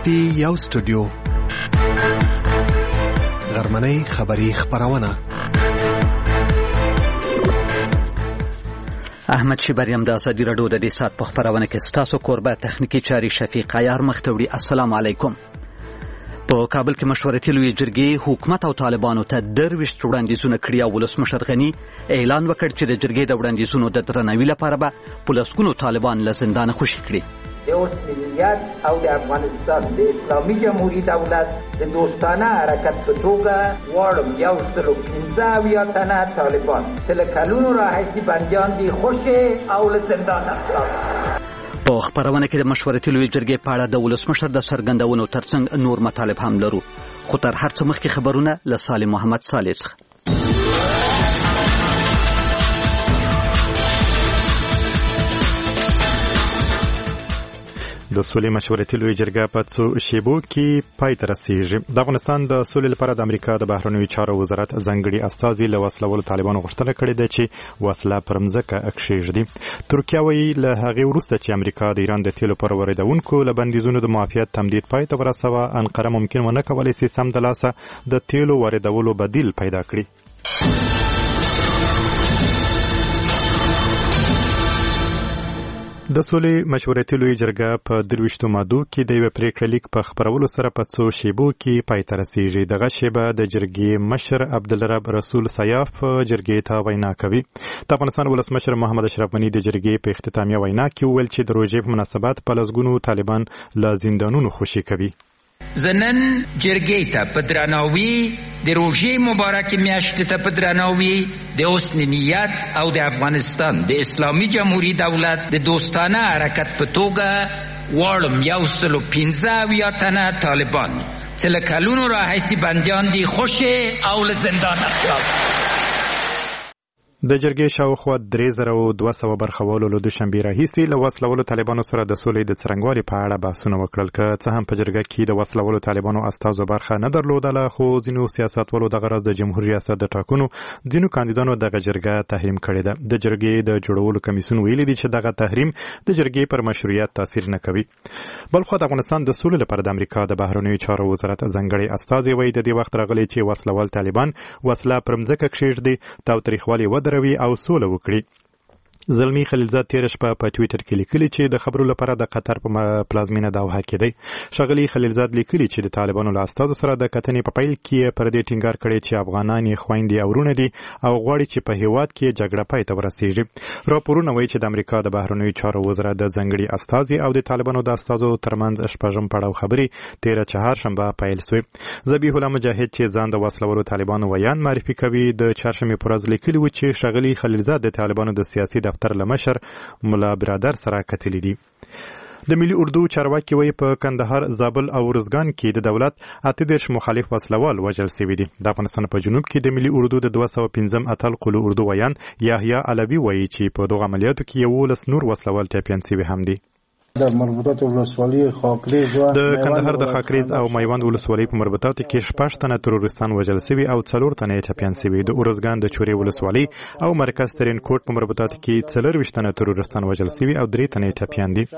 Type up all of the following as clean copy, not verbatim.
پی یو سټوډیو غرمنۍ خبری خبرونه احمد شیبریم د ازادي راډیو د دې سات په خبرونه کې ستاسو کوربه تخنیکی چاري شفیق عیار مختوړي. السلام علیکم. په کابل کې مشورتي لوی جرګې حکومت او طالبانو ته درويشت وړاندیزونه کړي او ولسمشر غني اعلان وکړ چې د جرګې د وړاندیزونو د درناوي لپاره به پولیسونو طالبان له زندان خوشي کړي. د ملت او د افغانستان د اسلامي جمهوریت دولت د دوستانه حرکت په توګه واړم 115 تنه طالبان چې له کلونو راهیسې بندیان دي خوشي او له زندان خلاص. په خبرونه کې د مشورتي لوی جرګې په اړه د ولسمشر د څرګندونو ترڅنګ نور مطالب هم لرو، خو تر هر څه مخکې خبرونه له سالم محمد صالح څخه. د سولې مشورتي لوی جرګه په څو شیبو کې پای ته رسیږي. د افغانستان د سولې لپاره د امریکا د بهرنیو چارو وزارت ځانګړي استازي له وسلوالو طالبانو غوښتنه کړې ده چې وسله پر مځکه کښېږدي. ترکیه وایي له هغې وروسته چې امریکا د ایران د تیلو پر واردونکو له بندیزونو د معافیت تمدید پای ته ورسوه، انقره ممکن ونه کولی شي سمدلاسه د تیلو واردولو بدیل پیدا کړي. د سولې مشورتي لوی جرګه په 23 مادو کې د یو پریکړه لیک په خبرولو سره په څو شیبو کې پای ته رسیږي. دغه شیبه د جرګې مشر عبدالرب رسول سیاف جرګې ته وینا کوي. د افغانستان ولسمشر محمد اشرف غني د جرګې په اختتامیه وینا کې وویل چې د روژې په مناسبت په لسګونو طالبان له زندانونو خوشي کوي. زنن جرګې ته په درناوي د روژې مبارک میاشتې ته په درناوي د حسن نیت او د افغانستان د اسلامي جمهوریت دولت د دوستانه حرکت په توګه واړم 115 تنه طالبان چې له کلونو راهیسې بندیان دي خوشي او له زندان خلاص. د جرګې شاوخوا 3200 برخوالو له دوشنبې راهیسې له وسلوالو طالبانو سره د سولې د څرنګوالي په اړه بحثونه وکړل. که څه هم په جرګه کې د وسلوالو طالبانو استازو برخه نه درلودله، خو ځینو سیاستوالو دغه راز د جمهوریت ریاست د ټاکنو ځینو کاندیدانو دغه جرګه تحریم کړې ده. د جرګې د جوړولو کمیسیون ویلي دي چې دغه تحریم د جرګې پر مشروعیت تاثیر نه کوي. بلخو د افغانستان د سولې لپاره د امریکا د بهرنیو چارو وزارت ځانګړي استازي وایي د دې وخت راغلی چې وسلوال طالبان وسله پر مځکه کښېږدي، تاوتریخوالي ودروي او سوله وکړي. زلمی خلیلزاد تیر شپه په ټویټر کې لیکلي چې د خبرو لپاره د قطر په پلازمینه دوحه کې دی. ښاغلي خلیلزاد لیکلي چې د طالبانو له استازو سره د کتنې په پیل کې پر دې ټینګار کړی چې افغانان یې خویندې او وروڼه دي او غواړي چې په هیواد کې جګړه پای ته ورسیږي. راپورونه وایي چې د امریکا د بهرنیو چارو وزارت د ځانګړي استازي او د طالبانو د استازو ترمنځ شپږم پړاو خبرې تیره چهارشنبه پیل شوې. ذبیح الله مجاهد چې ځان د وسلوالو طالبانو ویان معرفي کوي د چهارشنبې په ورځ لیکلي و چې ښاغلي خلیلزاد د طالبانو د سیاسي دفتر له مشر ملا برادر سره کتلي دي. د ملي اردو چارواکي وایي په کندهار، زابل او ارزګان کې د دولت 38 مخالف وسلوال وژل شوي دي. د افغانستان په جنوب کې د ملي اردو د 215 اتل قلو اردو ویان یحیی علوي وایي چې په دغه عملیاتو کې 11 نور وسلوال ټپیان شوي هم دي. د مربوطات ولسوالۍ خاکریز او د کندهار د خاکریز او میوند ولسوالۍ په مربوطاتو کې 6 تنه تروریستان وژل شوي او 4 تنه ټپیان شوي. د ارزګان د چورې ولسوالۍ او مرکز ترین کوټ په مربوطاتو کې 24 تنه تروریستان وژل شوي او 3 تنه ټپیان دي.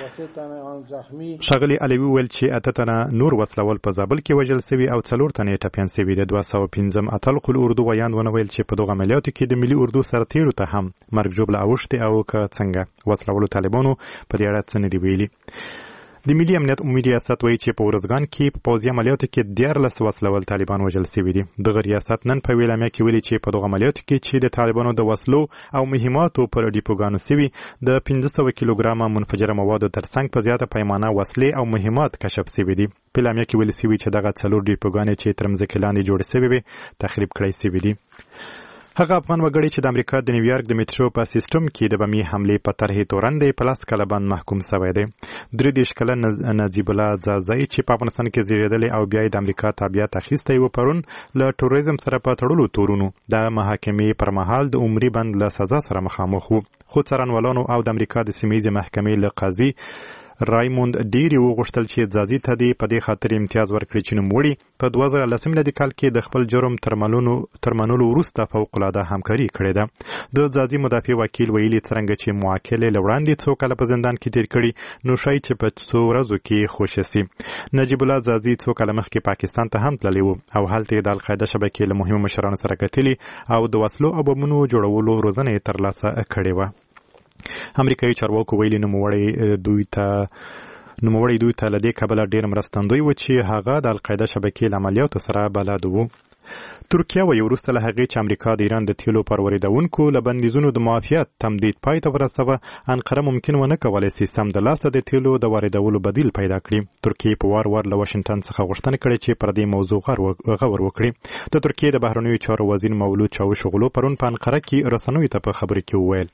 ښاغلي علوي ویل چې 8 تنه نور وسلوال په زابل کې وژل شوي او 4 تنه ټپیان شوي. د 215 اتل قلو اردو ویان ونه ویل چې په دغه عملیاتو کې د ملي اردو سرتیرو ته هم مرګ ژوبله اوښتې او که څنګه وسلوالو طالبانو په دې اړه څه نه دي ویلي. د ملي امنیت عمومي ریاست وایي چې په ارزګان کې په پوځي عملیاتو کې 14 وسلوال طالبان وژل شوي دي. دغه ریاست نن په اعلامیه کې ویلي چې په دغه عملیاتو کې چې د طالبانو د وسلو او مهماتو پر ډیپوګانو شوي د 500 کیلوګرامه منفجره موادو ترڅنګ په زیاته پیمانه وسلې او مهمات کشف شوي دي. په اعلامیه کې ویل شوي چې دغه 4 ډیپوګانې چې تر مځکې لاندې جوړې شوي وي تخریب کړای شوي دي. هغه افغان وګړی چې د امریکا د نیویارک د میټرو په سیستم کې د بمي حملې په طرحې تورن دی په 10 کاله باندې محکوم شوی دی. 23 کلن نجیب الله زازای چې په افغانستان کې زیږیدلی او بیا د امریکا تابعیت اخیستی و پرون له ټوریزم سره په تړلو تورونو د محاکمې پر مهال د عمري بند له سزا سره مخامخ و. خو څارنوالانو او د امریکا د سیمه ییزې محکمې له قاضي رایموند ډیری وغوښتل چې ځاځي ته دې په دې خاطر امتیاز ورکړي چې نوموړي په 2010 میلادي کال کې د خپل جرم تر منلو وروسته فوق العاده همکاري کړې ده. د ځاځي مدافع وکیل ویلي څرنګه چې موکل له وړاندې څو کاله په زندان کې تیر کړي نو شای چې په څو ورځو کې خوشی سي. نجیب الله ځاځي څو کاله مخکې پاکستان ته هم تللی و او هلته د القاعده شبکې له مهمو مشرانو سره کتلي او د وسلو او بمونو جوړولو روزنه یې ترلاسه کړې وه. امریکایي چارواکو ویلي نوموړی دوی ته له دې کبله ډېر مرستندوی و چې هغه د القاعده شبکې له عملیاتو سره بلد و. ترکیه وایي وروسته له هغې چې امریکا د ایران د تیلو پر واردونکو له بندیزونو د معافیت تمدید پای ته ورسوه، انقره ممکن ونه کولی سي سمدلاسه د تیلو د واردولو بدیل پیدا کړي. ترکیه په وار له واشنګټن څخه غوښتنه کړې چې پر دې موضوع غور وکړي. د ترکیه د بهرنیو چارو وزیر مولود چاوشوغلو پرون په انقره کې رسنیو ته په خبرو کې وویل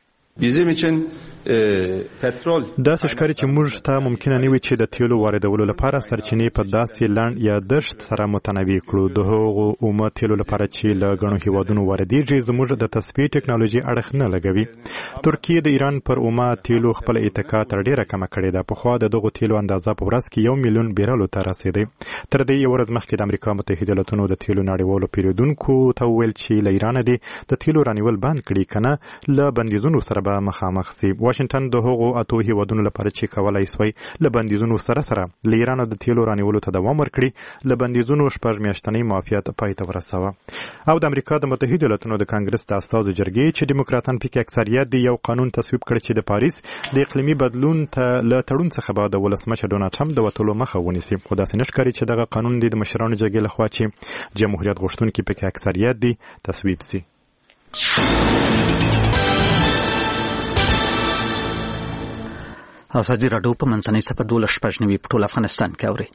داسې ښکاري چې موږ ته ممکنه نه وي چې د تیلو واردولو لپاره سرچینې په داسې لنډ یا دشت سره متنوع کړو. د هغو اومه تیلو لپاره چې له ګڼو هیوادونو واردېږي زموږ د تصفیې ټکنالوژي اړخ نه لګوي. ترکیه د ایران پر اومه تیلو خپل اتکا تر ډیره کمه کړې ده. پخوا د دغو تیلو اندازه په ورځ کې 1 میلیون بیرلو ته رسېدی. تر دې یو ورځ مخکې د امریکا متحده ایالاتونو د تیلو نړیوالو پیرودونکو ته وویل چې له ایرانه دې د تیلو رانیول بند کړي کنه له بندیزونو سره به مخامخ سي. واشنګټن د هغو اتو هیوادونو لپاره چې کولای سوی له بندیزونو سره له ایران د تیلو رانیولو ته دوام ورکړي له بندیزونو 6 میاشتنی معافیت پای ته ورسوه. او د امریکا د متحده ایالاتونو د کانګرس د استازو جرګې چې دیموکراتان پکې اکثریت دی یو قانون تصویب کړ چې د پاریس د اقلیمي بدلون ته له تړون څخه بعد د ولسمشر ډونالډ ټرمپ د وټولو مخه ونیسي. خو داسې نشکاري چې دغه قانون د مشرانو جرګې لخوا چې جمهوریت غوښتونکي پکې اکثریت دی تصویب سي. ازادي راډیو په منځنۍ صفحه 12 په ټول افغانستان کې اوري.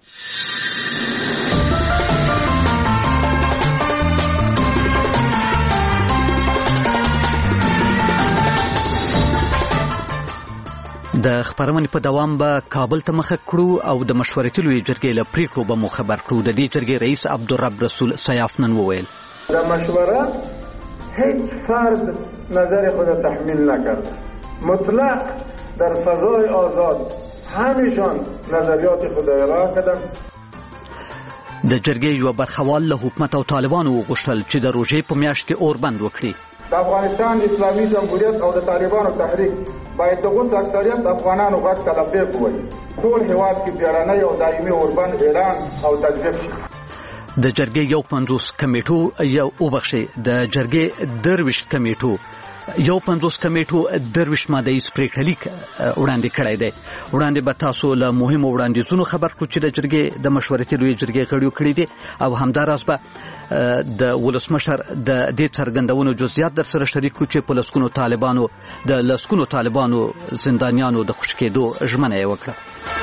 د خبرونې په دوام به کابل ته مخه کړو او د مشورتي لویې جرګې له پریکړو به مو خبر کړو. د دې جرګې رئیس عبدالرب رسول سیاف نن وویل در مشوره هیچ فرد نظر خود تحمیل نکرد، مطلق در فضای آزاد همیشان نظریات خود ارائه کردند. د جرګې یو برخوال له حکومت او طالبانو وغوښتل چې د روژې په میاشت کې اوربند وکړي. د افغانستان اسلامي جمهوریت او د طالبانو تحریک باید د غوث اکثریت افغانانو غږ ته لبیک ووایي. ټول هېواد کې بیړنی او دایمي اوربند اعلان او تطبیق شي. د جرګې یو 50 کمیټو د جرګې درویشت کمیټو یو 50 کمیټو درویشت ماده پریکړه لیک وړاندې کړی دی. وړاندې به تاسو له مهمو وړاندیزونو خبر کړو چې د جرګې د مشورتي لویې جرګې غړیو کړي دي او همداراز به د ولسمشر د دې څرګندونو جزئیات در سره شریک کړو چې په لسکونو طالبانو زندانیانو د خوشي کېدو ژمنه یې وکړه.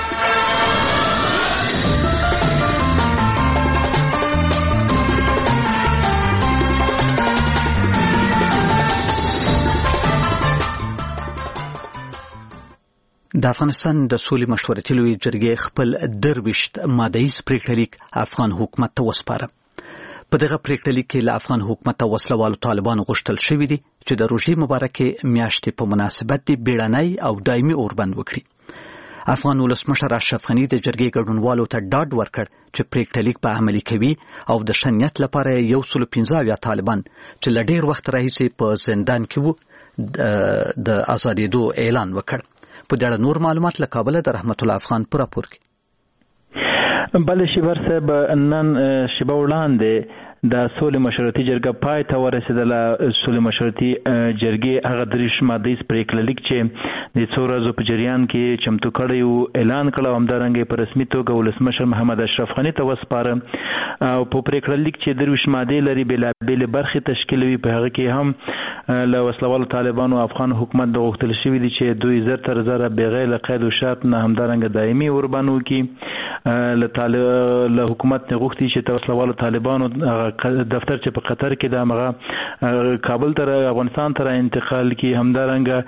د افغانستان د سولې مشورتي لویې جرګې خپل درویشت ماده‌ای پریکړه لیک افغان حکومت ته وسپاره. په دغه پریکړه لیک کې له افغان حکومت او وسلوالو طالبانو غوښتل شوی دی چې د روژې مبارکې میاشتې په مناسبت د بیړنی او دایمي اوربند وکړي. افغان ولسمشر اشرف غني د جرګې ګډونوالو ته ډاډ ورکړ چې پریکړه لیک به عملي کوي او د شنیت لپاره 115 طالبان چې له ډېر وخت راهیسې په زندان کې وو د ازادېدو اعلان وکړ. په دې اړه نور معلومات له کابل د رحمت الله افغان پر راپور کې. بل شیبر صاحب نن شیبه وړاندې د سولې مشورتي جرګه پای ته ورسېدله. سولې مشورتي جرګې هغه دریش ماده‌ای پریکړه لیک چې د څو ورځو په جریان کې چمتو کړی و اعلان کړ او همدارنګه په رسمي توګه ولسمشر محمد اشرف غني ته وسپاره. او په پریکړه لیک چې دریش ماده لري بېلابېلې برخې تشکیلوي. په هغه کې هم له وسلوالو طالبانو افغان حکومت د غوښتل شوی دی چې دوی زر بغیر له قید او شرط نه همدارنګه دایمي اوربند وکړي. له حکومت نه غوښتي چې وسلوالو طالبانو دفتر چې په قطر کې د هغه کابل تر افغانستان تر انتقال کی همدارنګه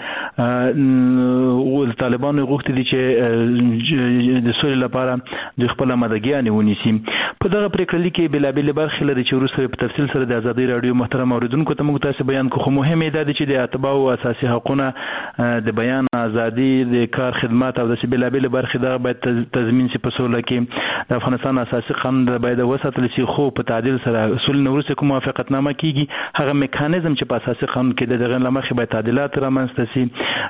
طالبانو غوښتي دي چې د سولې لپاره د خپل مدګیانې ونیسي. په دغه پریکړه کې بلابل برخې لري چې وروسته په تفصیل سره د ازادي رادیو محترم اوریدونکو ته موږ تاسو بیان کوو. خو مهمه ده چې د اتباع او اساسي حقوقونه د بیان ازادي د کار خدمات او د بلابل برخې دا باید تضمین شي. په سوله کې د افغانستان اساسي قانون باید وساتل شي، خو په تعدیل سره اصول نورسه کوم موافقتنامه کیږي هغه میکانیزم چې په اساسي قانون کې دغه لمخې باید تعدیلات رامنځته شي.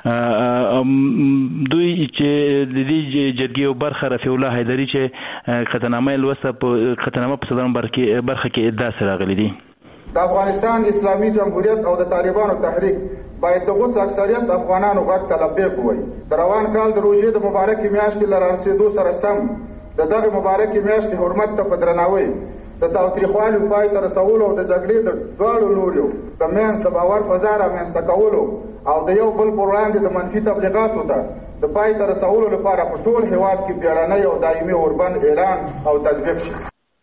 دوی چې د دې جرګې او برخه رفیع الله حیدری چې قطعنامه لوسته په قطعنامه په صدرم برخه کې ادعا سره غلي دي. د افغانستان اسلامي جمهوریت او د طالبانو تحریک باید د غوڅ اکثریت افغانانو غږ ته لبیک ووایي. د روان کال د روژې د مبارکې میاشتې له رارسېدو سره سم د دغې مبارکې میاشتې حرمت ته په درناوي د تاوتریخوالي پای ته رسولو او د جګړې د دواړو لوریو د منځ د باور فضا رامنځته کولو او د یو بل پر وړاندې د منفي تبلیغاتو ته د پای ته رسولو لپاره په ټول هېواد کې بیړنی او دایمي اوربند اعلان او تطبیق شي.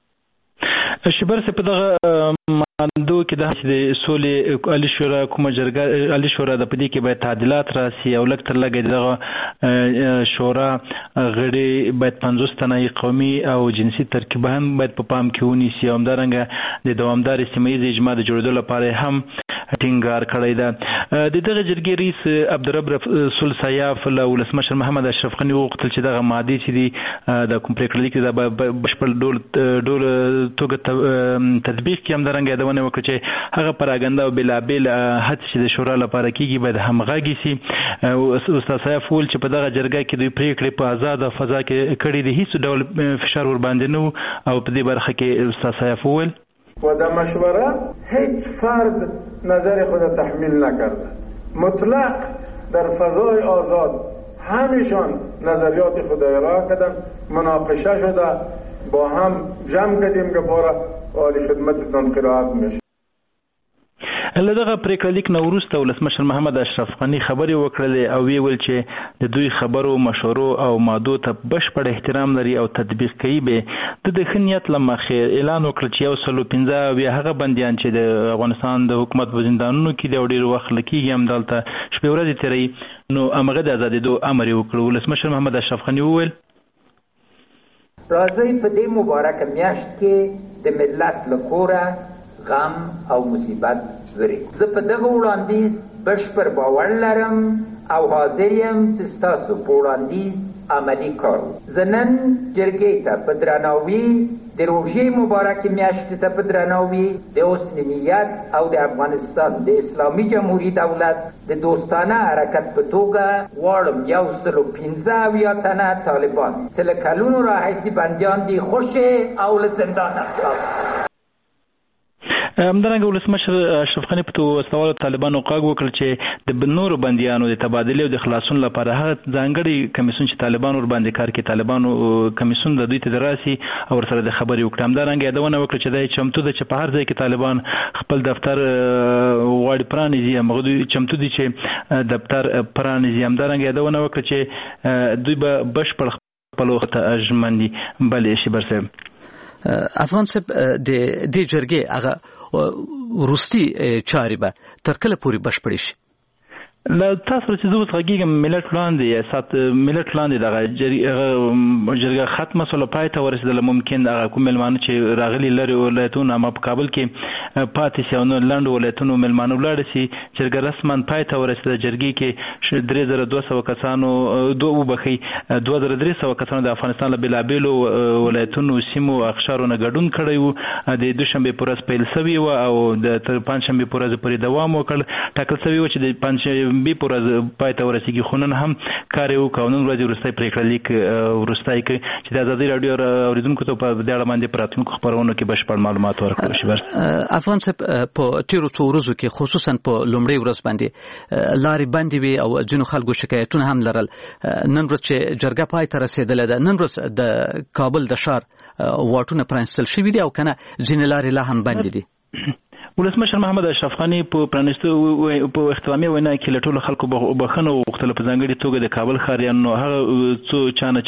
شبر سه په دغه ماندو کې د سولې عالی شورا کومه جرګه عالی شورا د پدې کې باید تعدیلات راسي او لکه تر لګي دغه شورا غړي باید 50 تنه قومي او جنسي ترکیب هم باید په پام کې ونیسي. همدارنګه د دوامدار سیمه ییز اجماع د جوړېدو لپاره هم ټینګار کړی ده. د دغه جرګې رئیس عبدالرب رسول سیاف له ولسمشر محمد اشرف غني وغوښتل چې دغه ماده چې دی د کوم پریکړه کې د بشپړ ډول توګه تطبیق کې همدارنګه یادونه وکړه چې هغه پراګنده او بلابل هڅې چې د شورا لپاره کېږي باید همغږي شي. استاد سیاف وویل چې په دغه جرګه کې دوی پریکړې په آزاده فضا کې کړې دي، هیڅ ډول فشار ور باندې نه او په دې برخه کې استاد سیاف وویل و در مشوره هیچ فرد نظر خود تحمیل نکرده. مطلق در فضای آزاد همشان نظریات خود ارائه کردن، مناقشه شده، با هم جمع کردیم که باره عالی خدمتتون قرائت میشه. لدغه پریکړه لیک نو وروسته ولسمشر محمد اشرف غني خبري وکړلې او ویل چې د دوی خبرو مشورو او مادو ته بشپړ احترام لري او تطبیق کوي. به د خنیت لمخه اعلان وکړ چې 115 بیا هغه بنديان چې د افغانستان د حکومت په زندانونو کې د ډېر وخت لکېږي هم دلته شپې ورځې تیري نو امغه د ازادېدو امر وکړ. ولسمشر محمد اشرف غني وویل راځي په دې مبارک میاشت کې د ملت لکوره غم او مصیبت لري. زه په دغه وړاندیز بشپړ باور لرم او حاضر یم چې ستاسو په وړاندیز عملي کار وکړم. زه نن جرګې ته په درناوي د روژې مبارکې میاشتې ته په درناوي د حسن نیت او د افغانستان د اسلامي جمهوري دولت د دوستانه حرکت په توګه غواړم 115 تنه طالبان چې له کلونو راهیسې بندیان دي خوشې او له زندانه خلاص. همدارنګه ولسمشر اشرف غني په توسط طالبانو قاګ وکړ چې د نورو بنديانو د تبادله او د خلاصون لپاره هغه ځانګړي کمیسون چې طالبانو ور باندې کار کوي طالبانو کمیسون د دوی ته دراسي او سره د خبري وکړه. همدارنګه یادونه وکړه چې د چمتو د په هر ځای کې طالبان خپل دفتر وړ پرانیزي هغه دوی چمتو دي چې دفتر پرانیزي. همدارنګه یادونه وکړه چې دوی به بشپړ خپل وخت اجمني بلې شي برسه افغان صاحب د دې جرګې هغه وروستي چارې به تر کله پورې بشپړې شي؟ لا تاسو چې زه وڅغېږم ملت لاندې سات ملت لاندې دغه جرګه ختمه سول پای ته ورسېدل. ممکن هغه کوم ملمانه چې راغلي لري ولایتونه اما په کابل کې پاتې شي او نو لاند ولایتونو ملمانه ولاړ شي. جرګه رسما پای ته ورسېده. جرګې کې 3200 کسانو 2300 کسانو د افغانستان له بلابلو ولایتونو سیمو اقشارونو ګډون کړی وو. د دوشنبه پورز پیل شوی و او د تر پنځشنبه پورز پورې دوام وکړ. ټاکل شوی و چې د پنځشنبه پورز پای ته ورسیږي. خو نن هم کار یو قانون ورځ وروستۍ پریکړه لیک وروستۍ کې چې د ازادي رادیو اوریدونکو ته په دې اړه باندې پراتونکو خبرونو کې بشپړ معلومات ورکړل شي. افغان صاحب په تیرو څو ورځو کې خصوصا په لومړۍ ورځ باندې لارې بندې وي او ځینو خلکو شکایتونه هم لرل. نن ورځ چې جرګه پای ته رسیدلې ده، نن ورځ د کابل د ښار واټونه پرانستل شوي دي او کنه ځینې لارې لا هم بندې دي. ولسمشر محمد اشرف غني په پرانستو په اختتامي وینا کې له ټولو خلکو بخښنه وغوښتله په ځانګړي توګه د کابل ښاریانو هغه څو چانه چې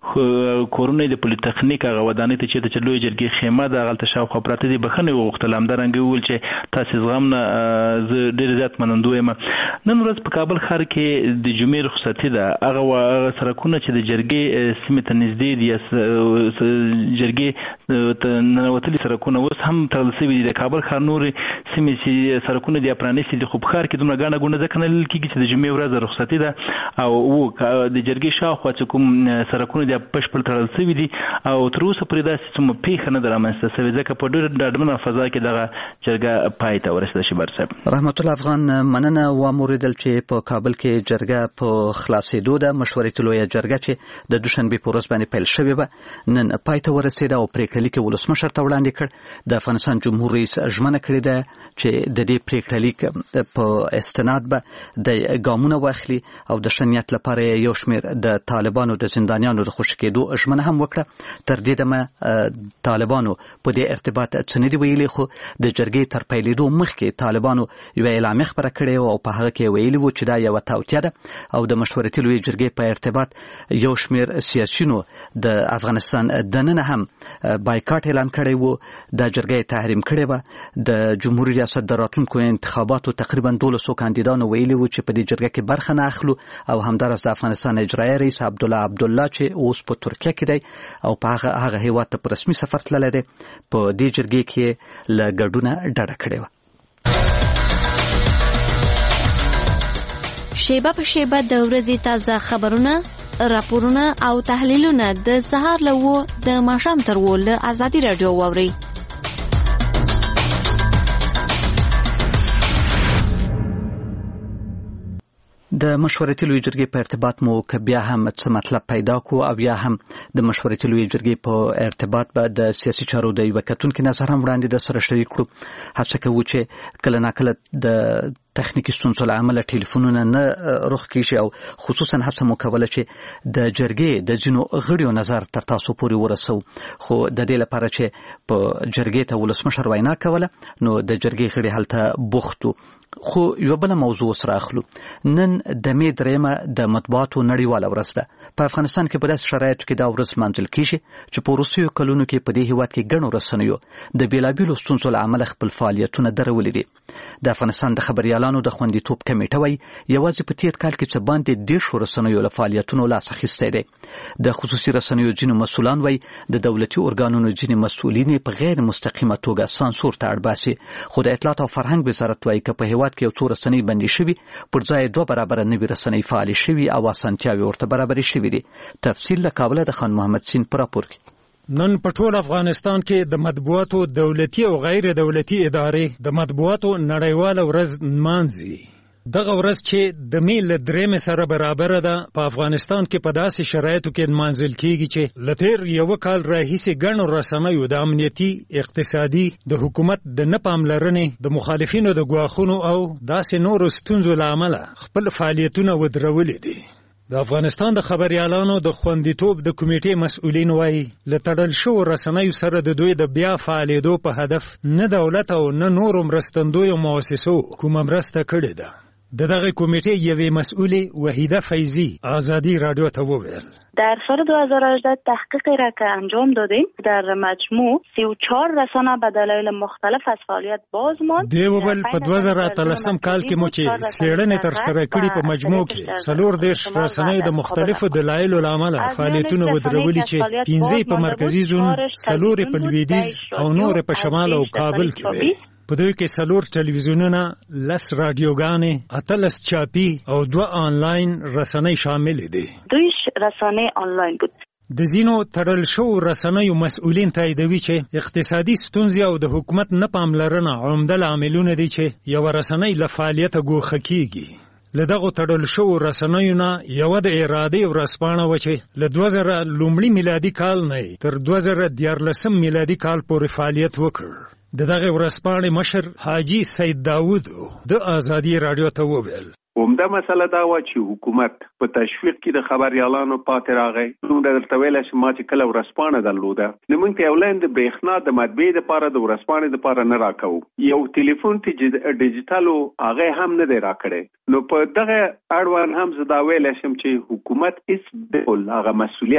کورونه د پولیټیکنیک هغه ودانۍ ته چې لوی جرګې خیمه د غلطه شاوخوا پراته دي بخنه وغوښتل همدارنګه ویل چې تاسو زغم نه ډېر زیات منندوی یم. نن ورځ په کابل ښار کې د جمعې رخصتي ده هغه سرکونه چې د جرګې سیمې ته نږدې دي جرګې ته ننوتلي سرکونه اوس هم تړل شوي دي. د کابل ښار نورې سیمې چې سرکونه دي پرانیستي دي خو په ښار کې دومره ګڼه ګوڼه ځکه نه لیدل کېږي چې د جمعې ورځ رخصتي ده او د جرګې شاوخوا چې کوم سرکونه دي بشپړ تړل شوي دي او تر اوسه پورې داسې څومره پیښه نه ده رامنځته شوې ځکه په ډېره ډاډمنه فضا کې دغه جرګه پای ته ورسېده. شبر صاحب رحمت الله افغان مننه واوریدل چې په کابل کې جرګه په خلاصېدو ده. مشورتي لویه جرګه چې د دوشنبې په ورځ باندې پیل شوې وه نن پای ته ورسېده او پرېکړه لیک ولسمشر ته وړاندې کړ. د افغانستان جمهور رئیس ژمنه کړې ده چې د دې پرېکړه لیک په استناد به د ګامونه واخلي او د شنیت لپاره یو شمېر د طالبانو د زندانیانو د خوشي کېدو ژمنه هم وکړه. تر دې دمه طالبانو په دې ارتباط څه نه دي ویلي خو د جرګې تر پیلېدو مخکې طالبانو یوه اعلامیه خپره کړې او په هغه کې ویلي وو چې دا یوه توطیه ده او د مشورتي لویې جرګې په ارتباط یو شمېر سیاسیونو د افغانستان دننه هم بایکاټ اعلان کړی وو. دا جرګه تحریم کړې وه. د جمهوریت ریاست د راتلونکو انتخاباتو تقریبا 1200 کاندیدانو ویلي وو چې په دې جرګه کې برخه نه اخلو او همدارس د افغانستان اجرایي رئیس عبدالله چې اوس په ترکیه کې دی او په هغه هیواد ته په رسمي سفر تللی دی په دې جرګې کې له ګډونه ډډه کړې وه. شیبه په شیبه د ورځې تازه خبرونه، راپورونه او تحلیلونه د سهار له 9 د ماښام تر 10 له ازادي راډیو واورئ. د مشورتي لویې جرګې په ارتباط مو که بیا هم څه مطلب پیدا کو او بیا هم د مشورتي لویې جرګې په ارتباط به د سیاسي چارو د یوه کتونکي نظر هم وړاندې در سره شریک کړو. هڅه کوو چې کله ناکله د تخنیکی ستونزو له امله ټلیفونونه نه رخ کیږي او خصوصا هڅه مو کوله چې د جرګې د ځینو غړیو نظر تر تاسو پورې ورسو خو د دې لپاره چې په جرګې ته ولسمشر وینا کوله نو د جرګې غړي هلته بوختو. خو یو بل موضوع سره اخلو. نن د مې درېمه د مطبوعاتو نړیواله ورځ ده. په افغانستان کې په داسې شرایطو کې دا ورځ لمانځل کیږي چې په وروستیو کلونو کې په دې هیواد کې ګڼو رسنیو د بېلابېلو ستونزو له امله خپل فعالیتونه درولي دي. د افغانستان د خبریالانو د خوندیتوب کمیټه وایي یوازې په تېر کال کې څه باندې 10 رسنیو له فعالیتونو لاس اخیستی دی. د خصوصي رسنیو ځینو مسؤلان وایي د دولتي ارګانونو ځینې مسؤلین په غیر مستقیمه توګه سانسور ته اړ باسي خو د اطلاعات او فرهنګ وزارت وایي که په هیواد کې یو څو رسنۍ بندي شوي پر ځای 2 برابره نوي رسنۍ فعالې شوي او اسانتیاوې ورته برابرې شوي دي. تفصیل له کابله د خان محمد سین په راپور کې. نن په ټول افغانستان کې د مطبوعاتو دولتي او غیر دولتي ادارې د مطبوعاتو نړیواله ورځ نمانځي. دغه ورځ چې د مې له 3 سره برابر ده په افغانستان کې په داسې شرایطو کې نمانځل کیږي چې لتر یو کال راهیسې ګڼو رسنیو د امنیتي، اقتصادي، د حکومت د نه پاملرنې، د مخالفینو د ګواښونو او داسې نورو ستونزو له امله خپل فعالیتونه ودرولي دي. د افغانستان د خبریالانو د خوندیتوب د کمیټې مسؤلین وایي له تړل شوو رسنیو سره د دوی د بیا فعالېدو په هدف نه دولت او نه نورو مرستندویو مؤسسو کومه مرسته کړې ده. د دغه کمیټې یوې مسئوله وحیده فیضی آزادی رادیو ته وویل در سال 2018 تحقیقی را که انجام دادیم در مجموع 34 رسانه به دلایل مختلف از فعالیت باز ماند. دیوبل په 2013 کال کې مو چې څېړنې تر سره کړي په مجموع کې 34 رسنۍ د مختلفو دلایلو له امله فعالیتونه ودرولي چې 15 په مرکزي زون، 4 په لویدیځ او نور په شمال او کابل کې وي. په دوی کې 4 ټلویزیونونه، 10 رادیوګانې، 18 چاپی او 2 آنلاین رسنۍ شامل دي. دوی رسانه آنلاین بود. د ځینو تړل شوو رسنیو مسؤلین تاییدوي چې اقتصادي ستونزې او د حکومت نه پاملرنه عمده لاملونه دي چې یو رسنۍ له فعالیته ګوښه کیږي. له دغو تړل شوو رسنیو نه یوه د ارادې ورځپاڼه وه چې له 2000 لومړي میلادي کال نه تر 2014 میلادي کال پورې فعالیت وکړ. د دغه ورځپاڼې مشر حاجي سید داود د آزادي رادیو ته وویل عمده مسله دا و چې حکومت په تشویق کې د خبريالانو پاتې راغی. نو درته ویل چې ما چې کله ورځپاڼه درلوده نو موږ ته اولین د برېښنا د مطبعې لپاره د ورځپاڼې لپاره نه راکاو. یو ټلیفون ته ډیجیټالو هغه هم نه دی راکړی. نو په دغه اړوند هم زه دا ویل شم چې حکومت هیڅ ډول هغه مسؤلیت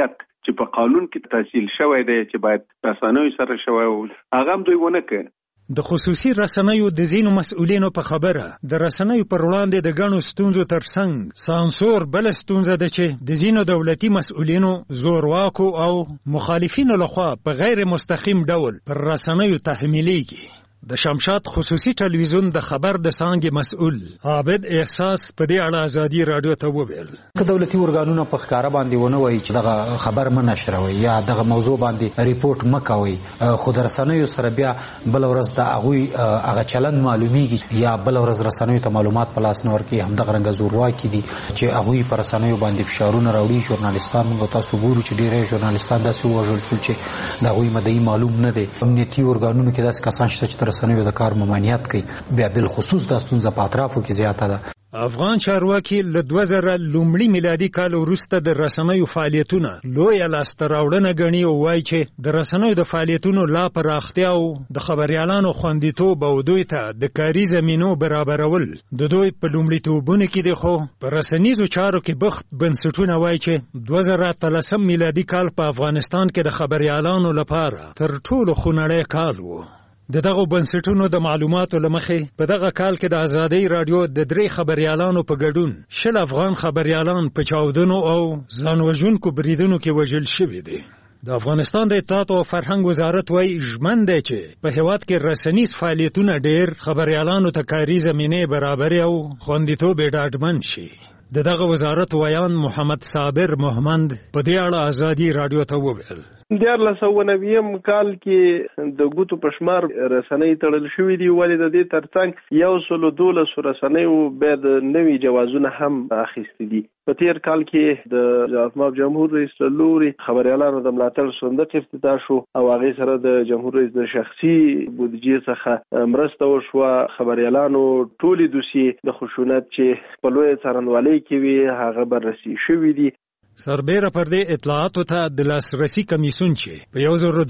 چې په قانون کې تحصیل شوی دی چې باید رسنیو سره شوی و هغه هم دوی ونه کړ. د خصوصي رسنیو د ځینو مسؤلینو په خبره د رسنیو پر وړاندې د ګڼو ستونزو ترڅنګ سانسور بل ستونزه ده چې د ځینو دولتي مسؤلینو زورواکو او مخالفینو لخوا په غیر مستقیم ډول پر رسنیو تحمیلیږي. د شمشاد خصوصي ټلویزیون د خبر د څانګې مسؤل عابد احساس په دې اړه ازادي رادیو ته وویل که دولتي ارګانونه په ښکاره باندې ونه وایي چې دغه خبر مه نشروئ یا دغه موضوع باندې ریپورټ مه کوئ، خو د رسنیو سره بیا بله ورځ د هغوی هغه چلند معلومیږي یا بله ورځ رسنیو ته معلومات په لاس نه ورکوي، همدغه رنګه زورواکي دي چې هغوی په رسنیو باندې فشارونه راوړي. ژورنالستان موږ تاسو ګورو چې ډېری ژورنالستان داسې ووژل شول چې د هغوی مدعي معلوم نه دی. امنیتي ارګانونو کې داسې کسان شته چې د رسنیو د کار ممانعت کوي، بیا بالخصوص دا ستونزه په اطرافو کې زیاته ده. افغان چارواکي له 2000 لومړي میلادي کال وروسته د رسنیو فعالیتونه لویه لاسته راوړنه ګڼي او وایي چې د رسنیو د فعالیتونو لا پراختیا او د خبریالانو خوندیتوب او دوی ته د کاري زمینو برابرول د دوی په لومړیتوبونو کې دي. خو په رسنیزو چارو کې بخت بنسټونه وایي چې 2013 میلادي کال په افغانستان کې د خبریالانو لپاره تر ټولو خونړی کال و. د دغه بنسټونو د معلوماتو له مخې په دغه کال کې د ازادۍ رادیو د 3 خبریالانو په ګډون 10 افغان خبریالان په چاودنو او ځانوژونکو بریدونو کې وژل شوي دي. د افغانستان د اطلاعات او فرهنګ وزارت وایي ژمن دی چې په هېواد کې رسنیز فعالیتونه ډېر خبریالانو ته کاري زمینې برابرې او خوندیتوب یې ډاډمن شي. د دغه وزارت ویان محمد صابر محمد په دې اړه ازادي رادیو ته وویل 1990 کال کې د ګوتو په شمار رسنۍ تړل شوې دي، ولې د دې ترڅنګ 112 رسنۍ به د نوي جوازونه هم اخیستي دي. په تیر کال کې د جمهور جمهور رئیس لوري خبريالانو د ملاتړ صندوق افتتاح شو او هغه سره د جمهور رئیس د شخصي بودیجې څخه مرسته وشو. خبريالانو ټولې دوسیې د خشونت چې په لوی څارنوالۍ کې وي هغه بررسي شوې دي. سربیره پر دې اطلاعاتو ته د لاسرسي کمیسیون چې په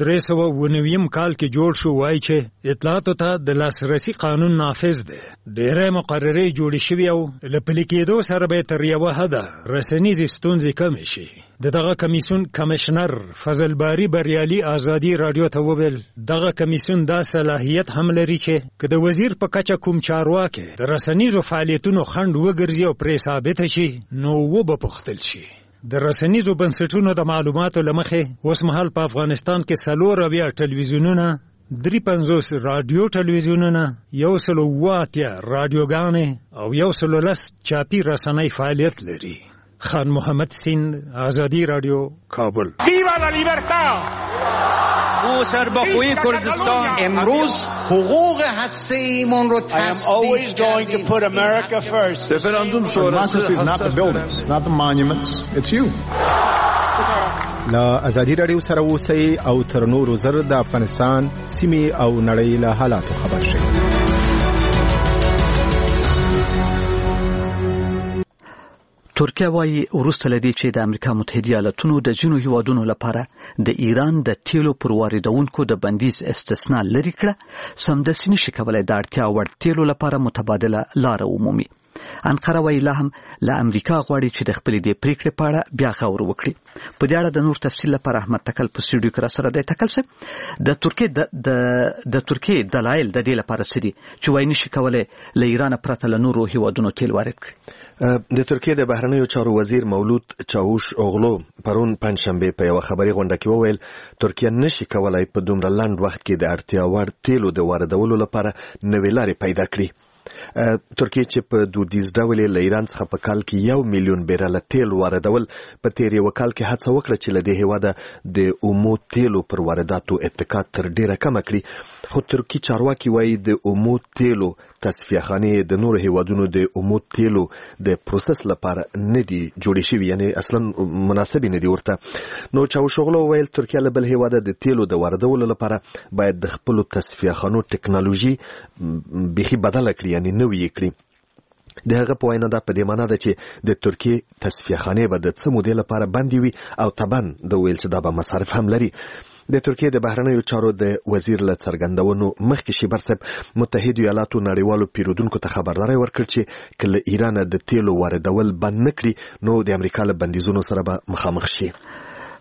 1390 کال کې جوړ شو وایي چې اطلاعاتو ته د لاسرسي قانون نافذ دی. ډېرې مقررې جوړې شوې او له پلي کېدو سره به تر یوه حده رسنیزې ستونزې کمې شي. د دغه کمیسیون کمشنر فضل باری بریالي ازادي رادیو ته وویل دغه کمیسیون دا صلاحیت هم لري چې که د وزیر په کچه کوم چارواکي د رسنیزو فعالیتونو خنډ وګرځي او پرې ثابته شي نو وبه پوښتل شي. د رسنیزو بنسټونو د معلوماتو له مخې اوس مهال په افغانستان کې 4 ټلویزیونونه 53 رادیو ټلویزیونونه 108 رادیوګانې او 110 چاپی رسنۍ فعالیت لري. خان محمد سین آزادی رادیو کابل. ویوا لا لیبرتا او سرباخوی کردستان امروز حقوق هسته‌ایمون رو تثبیت کردیم. Referendum democracy is not the buildings, it's not the monuments, it's you. لا ازادي رادیو سره اوسئ او تر نورو زر د افغانستان سیمې او نړۍ له حالاتو خبر شئ. ترکیه وایي وروسته له دې چې د امریکا متحده ایالاتونو د ځینو هیوادونو لپاره د ایران د تیلو پر واردونکو د بندیز استثنا لري کړه، سمدستي نشي کولای د اړتیا وړ تیلو لپاره متبادله لاره ومومي. انقره وایي لا هم له امریکا غواړي چې د خپلې دې پریکړې په اړه بیا غور وکړي. په دې اړه د نور تفصیل لپاره احمد تکل په سټوډیو کې راسره دی. تکل صاحب د ترکیې دلایل د دې لپاره څه دي چې وایي نشي کولای له ایران پرته له نورو هیوادونو تیل وارد کړي؟ د ترکیې د بهرنیو چارو وزیر مولود چاوش اوغلو پرون پنځشنبه په یو خبري غونډه کې وویل ترکیه نشي کولای په دومره لنډ وخت کې د اړتیا وړ تیلو د واردولو لپاره نوې لارې پیدا کړي. ترکیه چې په دودیز ډول له ایران څخه په کال کې 1 میلیون بیرل تیل واردول په تیر یو کال کې هڅه وکړه چې له دې هیواده د اومو تیلو پر وارداتو اتکا تر ډیره کم کړي. خو ترکی چارواکي وایي د اومو تیلو تصفیه خانې د نورو هیوادونو د اومو تیلو د پروسس لپاره نه دي جوړې شوي، یعنی اصلا مناسب نه دي ورته. نو چاوشوغلو ویل ترکیه له بل هیواده د تیلو د واردولو لپاره باید د خپل تصفیه خانو ټکنالوژي بيخي بدله کړي، یعنی نوې کړي. د هغه په وینا دا په دې معنی ده چې د ترکیې تصفیه خانې به د څه مودې لپاره بندې وي او طبعا د ویل چې دا به مصارف هم لري. د ترکیې د بهرنیو چارو د وزیر له څرګندونو مخکې شیبر صاحب متحده ایالاتو نړیوالو پیرودونکو ته خبرداری ورکړ چې کله ایران د تیلو واردول بند نکړي نو د امریکا له بندیزونو سره به مخامخ شي.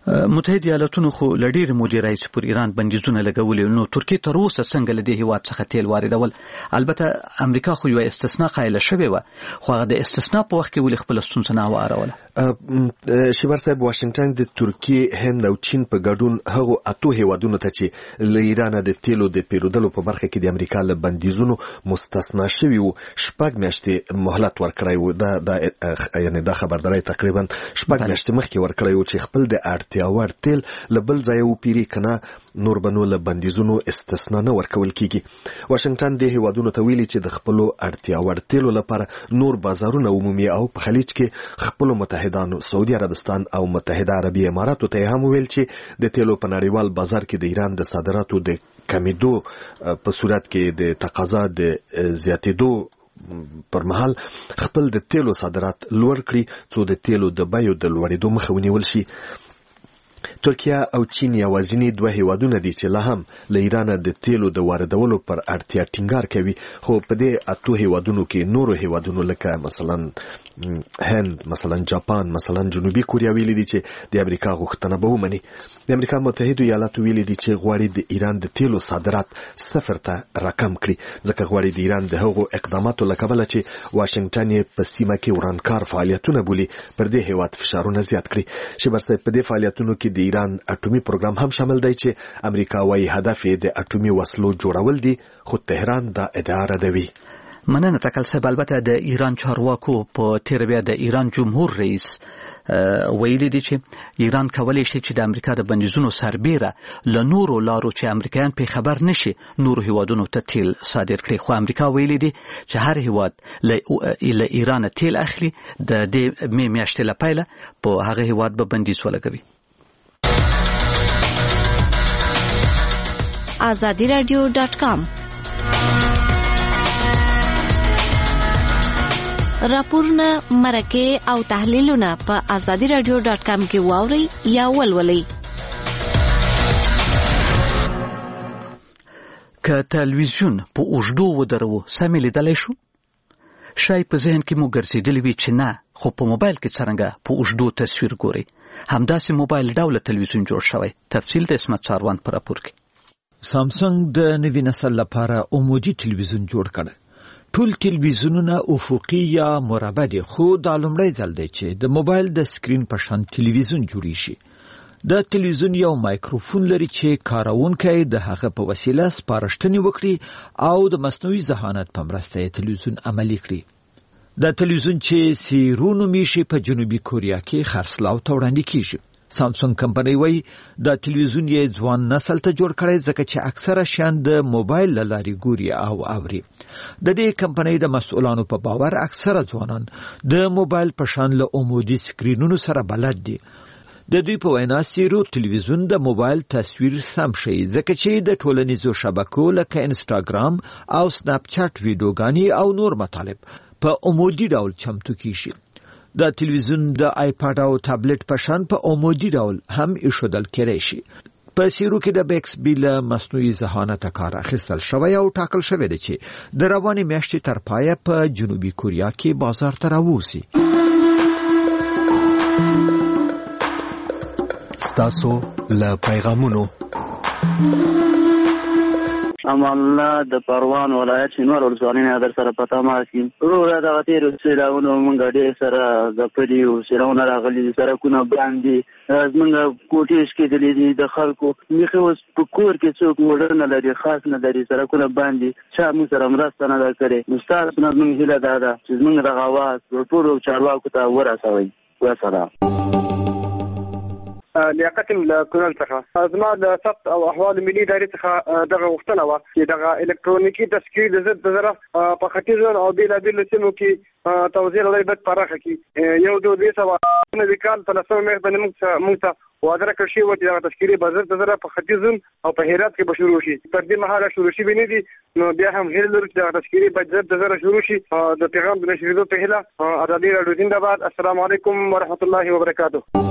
متحده ایالاتونو خو لډیر مودي رئیس پر ایران بندیزونه لګولي، نو ترکیه تر اوسه څنګه له دې هیواد څخه تیل واردول؟ البته امریکا خو یو استثناء قایله شوې و، خو هغه د استثناء په وخت کې ولې خپل ستونزه نه واروله؟ شیبر صاحب، واشنگټن د ترکیه، هند او چین په ګډون هغو اتو هیوادونو ته چې له ایران د تیلو د پیرودلو په برخه کې د امریکا له بندیزونو مستثنا شوي وو 6 میاشتې مهلت ورکړی و. یعنی دا خبرداری تقریبا 6 میاشتې مخکې ورکړی و چې خپل د اړتیا وړ تیل له بل ځای وپیري، کنه نور بنو له بندیزونو استثنا نه ورکول کیږي. واشنگټن د هیوادونو ته ویلي چې د خپل اړتیا وړ تیلو لپاره نور بازارونه عمومي او په خلیج کې خپل متحدانو سعودي عربستان او متحده عربي اماراتو ته هم ویل چې د تیلو په نړیوال بازار کې د ایران د صادراتو د کمیدو په صورت کې د تقاضا د زیاتېدو پر مهال خپل د تیلو صادرات لوړ کړي څو د تیلو د بیو د لوړېدو مخه ونیول شي. ترکیه او چین یوازینی دوه هیوادونه دي چې لا هم له ایران د تیلو د واردولو پر اړتیا ټینګار کوي، خو په دې اتو هیوادونو کې نورو هیوادونو لکه مثلا هند، مثلا جاپان، مثلا جنوبي کوریا ویلي دي چې د امریکا غوښتنه به ومني. د امریکا متحده ایالاتو ویلي دي چې غواړي د ایران د تیلو صادرات 0 ته راکم کړي، ځکه غواړي د ایران د هغو اقداماتو له کبله چې واشنگټن یې په سیمه کې ورانکار فعالیتونه بولي پر دې هیواد فشارونه زیات کړي. شیبر صاحب، په دې فعالیتونو کې د ایران اټومي پروګرام هم شامل دی چې امریکا وايي هدف یې د اټومي وسلو جوړول دي، خو تهران دا ادعا ردوي. مننه تکل صاحب. البته د ایران چارواکو په تیر بیا د ایران جمهور رئیس ویلي دي چې ایران کولی شي چې د امریکا د بندیزونو سربیره له نورو لارو چې امریکایان په خبر نشي نورو هیوادونو ته تیل صادر کړي، خو امریکا ویلي دي چې هر هیواد له ایران تیل اخلي د دې میاشتې له پیله په هغه هیواد به بندیز ولګوي. azadiradio.com راپورونه، مرکې او تحلیلونه په azadiradio.com کې واورئ یا ولولئ. که تلویزیون په اوږدو ودرو سمې لیدلی شو؟ شاید په ذهن کې مو ګرځېدلی وي چې نه، خو په موبایل کې څرنګه په اوږدو تصویر ګورئ، همداسې موبایل ډوله تلویزیون جوړ شوی. تفصیل د اسمت څاروان په راپور کې. سامسونګ د نوي نسل لپاره عمودي تلویزیون جوړ کړ. ټول تلویزیونونه افقي یا مربع دي، خو دا لومړی ځل دی چې د موبایل د سکرین په شان تلویزیون جوړی شي. د تلویزیون یو مایکروفون لري چې کاروونکی د هغه په وسیله سپارښتنې وکړي او د مصنوعي ذهانت په مرسته یې تلویزیون عملي کړي. د تلویزیون چې سیرونو میشي په جنوبي کوریا کې خرڅلاو ته وړاندې کیږي. سامسونګ کمپنۍ وایي د تلویزیون یې ځوان نسل ته جوړ کړی ځکه چې اکثره شیان د موبایل له لارې ګوري او اوري. د دې کمپنۍ د مسؤلانو په باور اکثره ځوانان د موبایل په شان له عمودي سکرینونو سره بلد دي. د دوی په وینا سیرو تلویزیون د موبایل تصویر سم شي ځکه چې د ټولنیزو شبکو لکه انستاګرام او سناپ چات ویډیوګانې او نور مطالب په عمودي ډول چمتو کیږي. د تلویزیون د آیپاد او ټابلیټ په شان په عمودي ډول هم ایښودل کېدای شي. په سیرو کې د بیکس بیل مصنوعي ذهانت کار اخیستل شوی او ټاکل شوی دی چې د روانې میاشتې تر پایه په جنوبي کوریا کې بازار ته راووځي. ستاسو له پیغامونو امان الله د پروان ولایت شینوار ولسوالۍ نه در سره پتا ماشین وروره دغه تیرو سیلاونو مونږ ډېر سره ځپلي او سیلاونه راغلي دي، سړکونه بند دي، زمونږ کوټې شکېدلې دي، د خلکو بیخي اوس په کور کې څوک موټر نه لري، خاص نه لري، سړکونه بند دي، چا موږ سره مرسته نه ده کړې. نو ستاسو نه زموږ هیله دا ده چې زموږ دغه اواز ټولو چارواکو ته ورسوئ. وسلام. لیاقت کونړ څخه زما د ثبت او احوال ملي ادارې څخه دغه غوښتنه وه چې دغه الکترونیکي تذکیرې د ضد د ضرر په ختیځ او بېلابېلو سیمو کې توزیع لري باید پراخه کړي. یو 299 کال په 10 میاشت باندې موږ ته وعده راکړل شوې وه چې دغه تذکیرې به ضد د ضرر په ختیځ او په هرات کې به شروع شي. تر دې مهاله شروع شوي نه دي، نو بیا هم هیله لرو چې دغه تذکیرې باید ضد د ضرر شروع شي. د پیغام د نشریدو په هیله ازادي راډیو زنده‌باد. السلام علیکم ورحمة الله وبرکاته.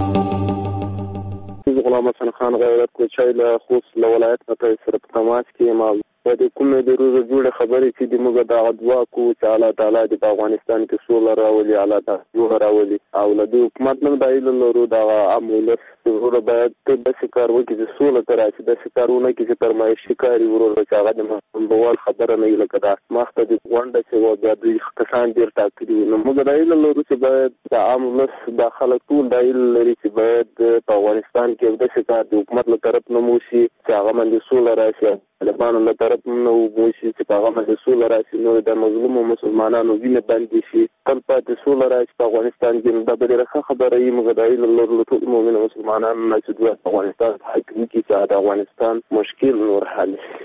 غلام حسن خان غیرت کوچای له خوست له ولایت نه سره په تماس کې ما د کومې د روزه جوړه خبرې چې د موږ د دعا کوو چې الله تعالی د افغانستان کې سوله راولي، الله تعالی سوله راولي او له دې حکومت نه د ایله لرو د عامولس ورو باید د شکار وکړي چې سوله تر راشي د شکارونه کې چې فرمایش شکاري ورو چې هغه د بوال خبره نه لکه دا مخته د غونډه چې و بیا د کسان ډیر تاکید نو موږ د ایله لرو چې باید د عامولس د خلک ټول د ایله لري چې باید په افغانستان کې د شکار د حکومت له طرف نه موشي چې هغه باندې سوله راشي، طالبانو له طرف نه موشي چې هغه باندې سوله راشي، نو د مظلومو مسلمانانو وینه باندې شي تل پاتې سوله راشي په افغانستان کې. دا به ډېره خبره یې موږ د ایله لرو ټول مؤمن مسلمانانو نه چې د افغانستان حاکمي کې چې د افغانستان مشکل نور حل شي.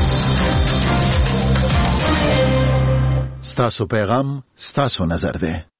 ستاسو پیغام ستاسو نظر ده.